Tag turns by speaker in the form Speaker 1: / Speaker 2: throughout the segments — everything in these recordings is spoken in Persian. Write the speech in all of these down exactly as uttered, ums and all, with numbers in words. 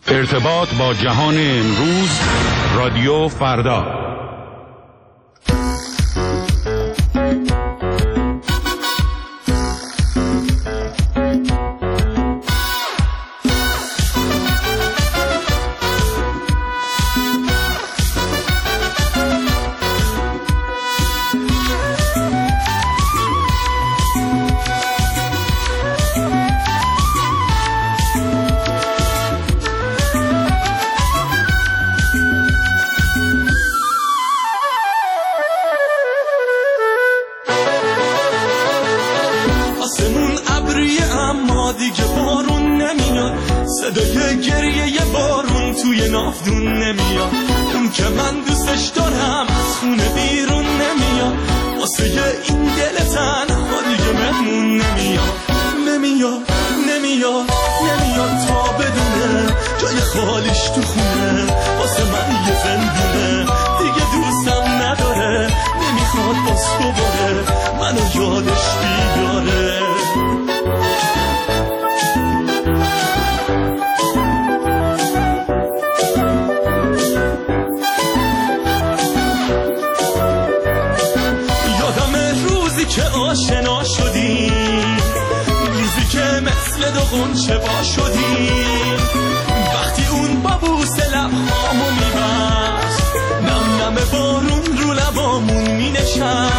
Speaker 1: ارتباط با جهان امروز، رادیو فردا.
Speaker 2: صدای گریه بارون توی نافدون نمیاد، اون که من دوستش دارم از خونه بیرون نمیاد، واسه این دل تنها دیگه مهمون نمیاد نمیاد نمیاد نمیاد تا بدونه جای خالیش تو خونه، واسه من یه زندونه دیگه دوستم نداره، نمیخواد باز دوباره منو یادش بیاره. که آشنا شدیم، روزی که مثل دو غنچه وا شدیم، وقتی اون با بوسه لبهامو میبست، نم نم بارون رو لبامون مینشست.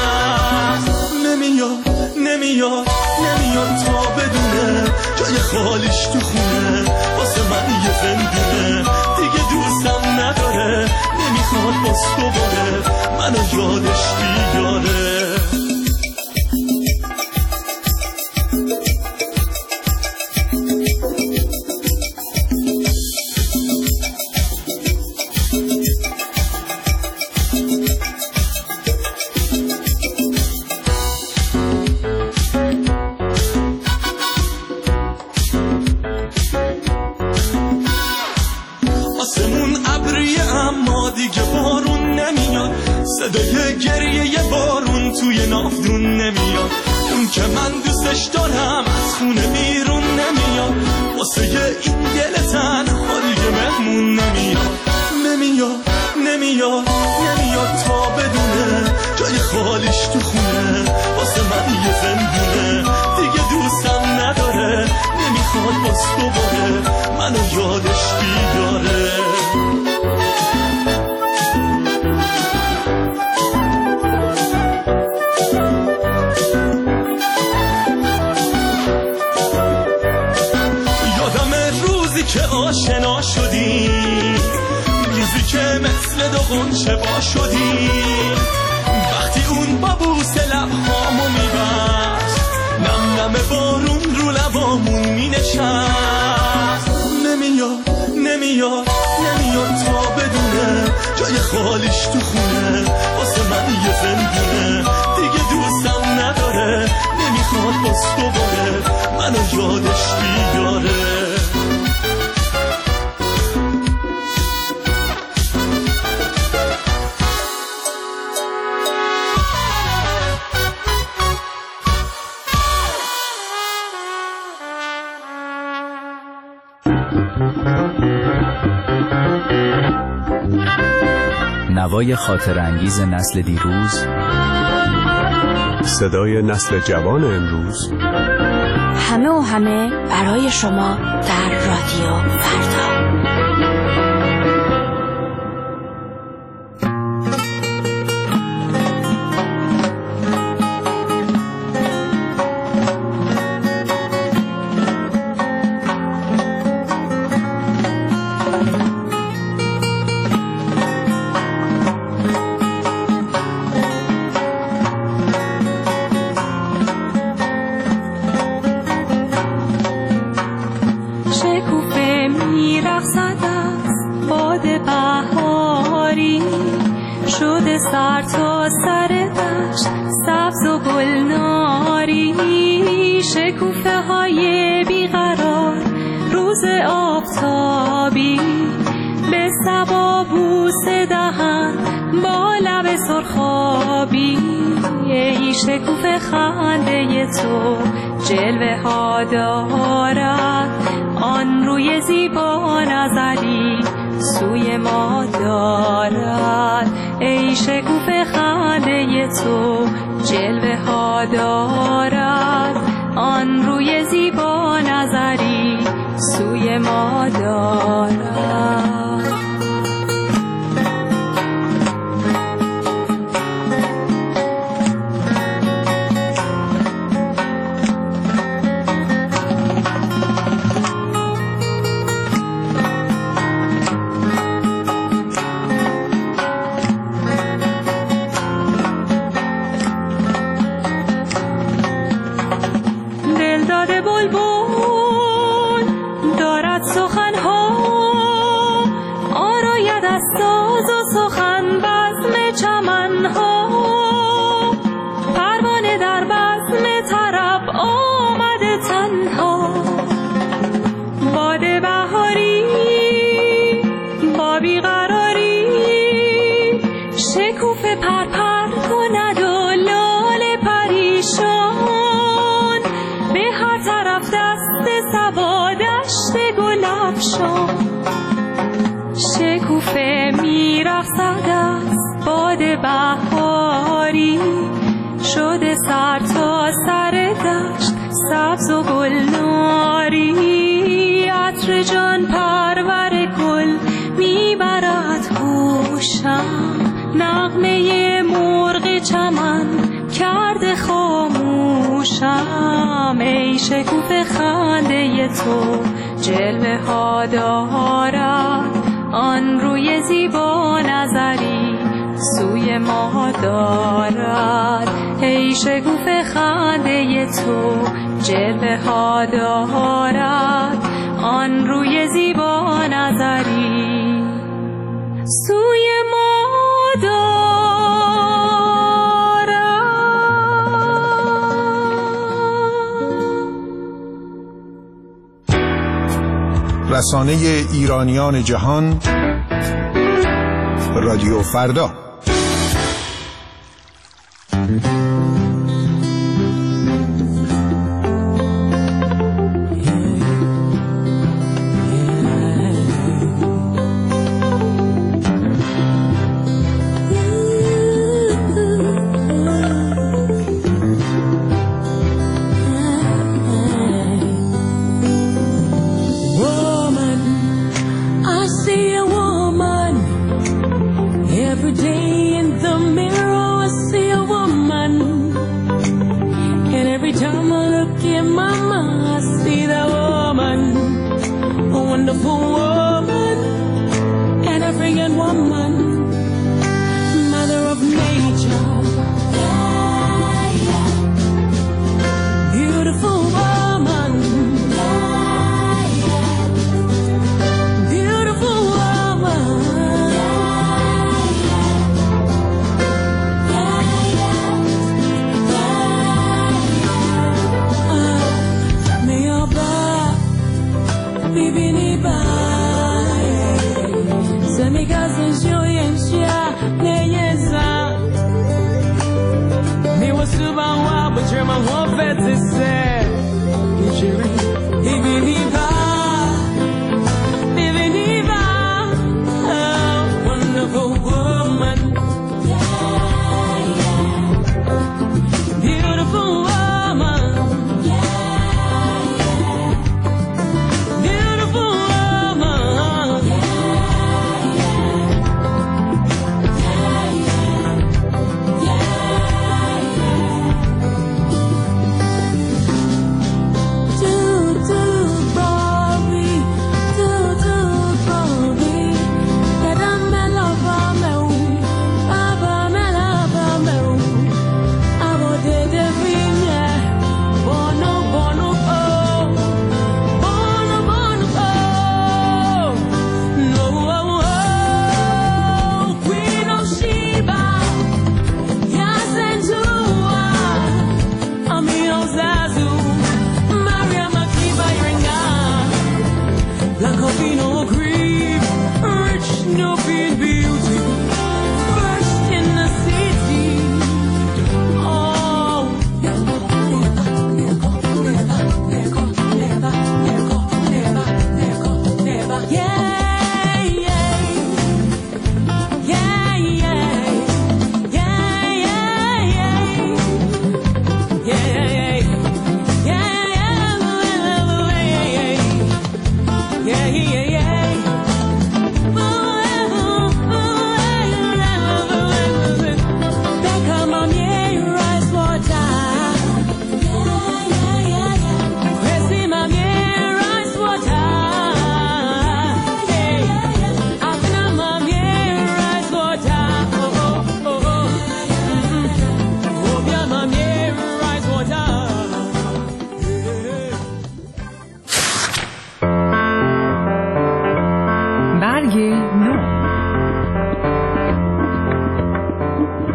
Speaker 2: نمیاد نمیاد نمیاد تا بدونه جای خالیش تو خونه، واسه من یه زندونه دیگه دوستم نداره، نمیخواد باز دوباره منو یادش بیاره. صدای گریه بارون توی نافدون نمیاد، اون که من دوستش دارم از خونه بیرون نمیاد، واسه این دل تنها دیگه مهمون نمیاد نمیاد نمیاد نمیاد تا بدونه جای خالیش تو خونه، واسه من یه زندونه دیگه دوستم نداره، نمیخواد باز دوباره منو یادش بیاره. که آشنا شدیم، روزی که مثل دو غنچه وا شدیم، وقتی اون با بوسه لبهامو میبست، نم نم بارون رو لبامون مینشست. نمیاد نمیاد نمیاد تا بدونه جای خالیش تو خونه، واسه من یه زندونه دیگه دوستم نداره، نمیخواد باز دوباره منو یادش بیاره.
Speaker 3: نوای خاطرانگیز نسل دیروز،
Speaker 4: صدای نسل جوان امروز،
Speaker 5: همه و همه برای شما در رادیو فردا.
Speaker 6: سر تا سر دشت سبز و گلناری، شکوفه های بیقرار روز آفتابی، به صبا بوسه دهن با لب سرخابی، ای شکوفه خنده تو جلوه ها دارد آن آن روی زیبا نظری سوی ما دارد. ای شکوفه خنده تو جلوه ها دارد. آن روی زیبا نظری سوی ما دارد. شکوفه میرقصد از باد بهاری شده سر تا سر دشت سبز و گلناری. عطر جان پرور گل میبرد هوشم. نغمه مرغ چمن کرده خاموشم. ای شکوفه خنده تو جلوه ها دارد. آن روی زیبا نظری سوی ما دارد. ای شکوفه خنده تو جلوه ها دارد. آن روی زیبا نظری سوی ما دارد.
Speaker 7: رسانه ایرانیان جهان رادیو فردا.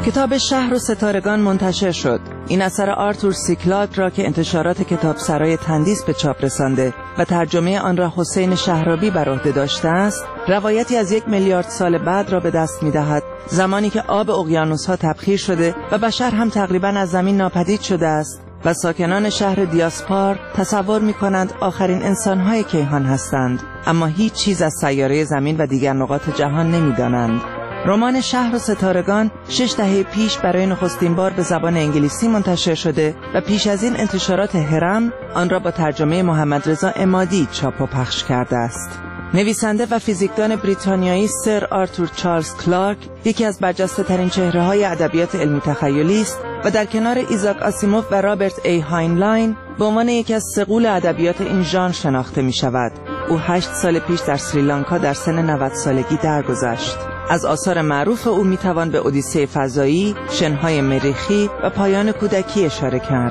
Speaker 8: کتاب شهر و ستارگان منتشر شد. این اثر آرتور سی کلاک را که انتشارات کتابسرای تندیس به چاپ رسانده و ترجمه آن را حسین شهرابی بر عهده داشته است، روایتی از یک میلیارد سال بعد را به دست می‌دهد، زمانی که آب اقیانوس‌ها تبخیر شده و بشر هم تقریباً از زمین ناپدید شده است و ساکنان شهر دیاسپار تصور می‌کنند آخرین انسان‌های کیهان هستند، اما هیچ چیز از سیاره زمین و دیگر نقاط جهان نمی‌دانند. رمان شهر و ستارگان شش دهه پیش برای نخستین بار به زبان انگلیسی منتشر شده و پیش از این انتشارات هرم آن را با ترجمه محمد رضا عمادی چاپ و پخش کرده است. نویسنده و فیزیکدان بریتانیایی سر آرتور چارلز کلارک یکی از برجسته ترین چهره های ادبیات علمی تخیلی است و در کنار ایزاک آسیموف و رابرت ای هاینلاین به عنوان یکی از سغول ادبیات این ژانر شناخته می شود. او هشت سال پیش در سریلانکا در سن نود سالگی درگذشت. از آثار معروف او می توان به اودیسه فضایی، شنهای مریخی و پایان کودکی اشاره کرد.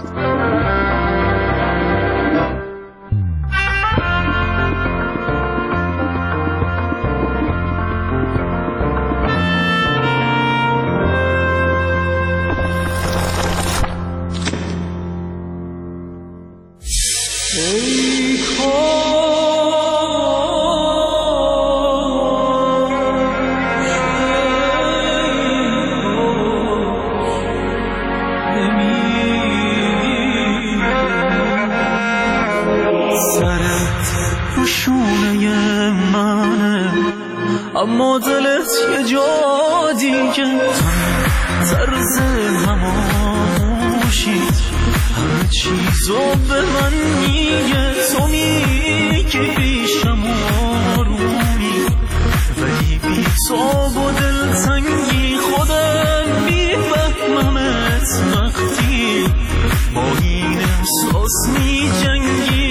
Speaker 2: اما دلت یه جا دیگه طرز هماموشی همه چیزو به من میگه، تو میگی پیشم آرومی ولی بی تو با دلتنگی خودم میفهممت وقتی با این احساس میجنگی.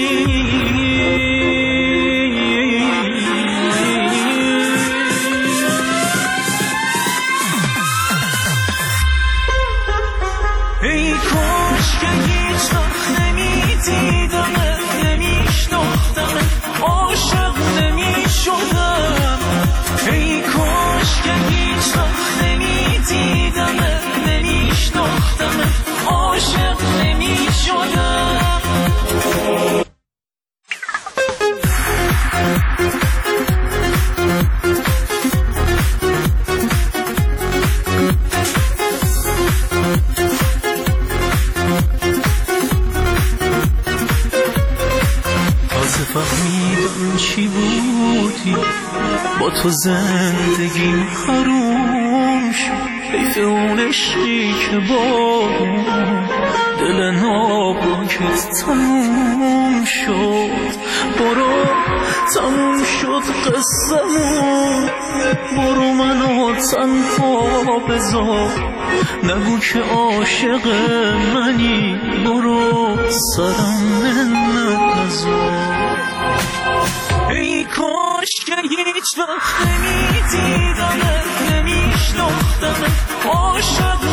Speaker 2: فهمیدم چی بودی با تو زندگیم حروم شد، حیف اون عشقی که با دل ناپاکت تموم شد. برو تموم شد قصه‌مون، برو منو تنها بذار، نگو که عاشق منی، برو سرم نذار. ای کاش که هیچ وقت نمیدیدمت، نمیشناختمت، عاشق